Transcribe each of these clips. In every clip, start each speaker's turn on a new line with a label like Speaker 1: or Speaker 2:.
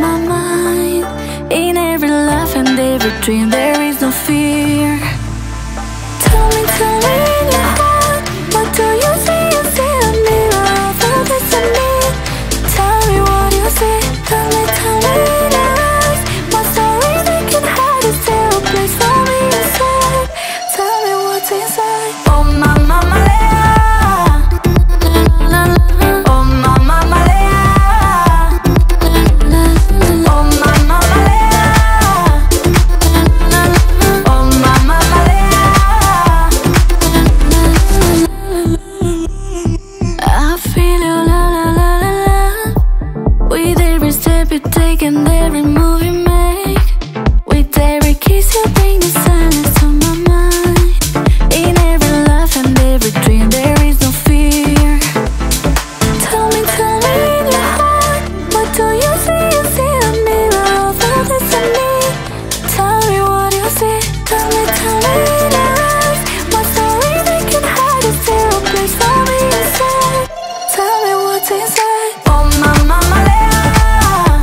Speaker 1: my mind. In every laugh and every dream there is no fear. Tell me in your heart, what do you see? You see a mirror of all this in me. Tell me what you see. Tell me in your eyes, what stories they can hide. Is there a place for me inside? Tell me what's inside. Oh my mama Lea, oh my mama Lea, oh my mama Lea, oh my mama Lea. I feel you, la la la la la. With every step you take and every move you make, with every kiss you bring the silence to my mind. In every laugh and every dream there is no fear. Tell me in your heart, what do you see? You see a mirror of all this in me. Tell me what you see. Tell me in your eyes, what stories they can hide. Is there a place for me inside? Tell me what's inside. Oh my mama Lea,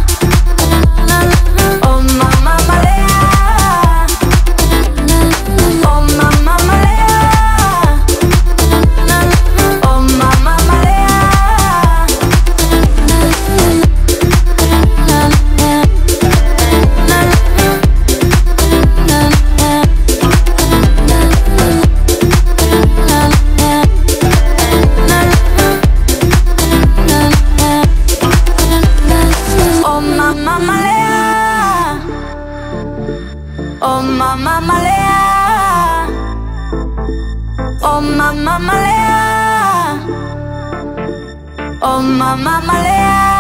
Speaker 1: oh my mama Lea, oh my mama Lea, oh my mama Lea. Oh my mama Lea, oh my mama Lea, oh my mama Lea, oh my mama Lea.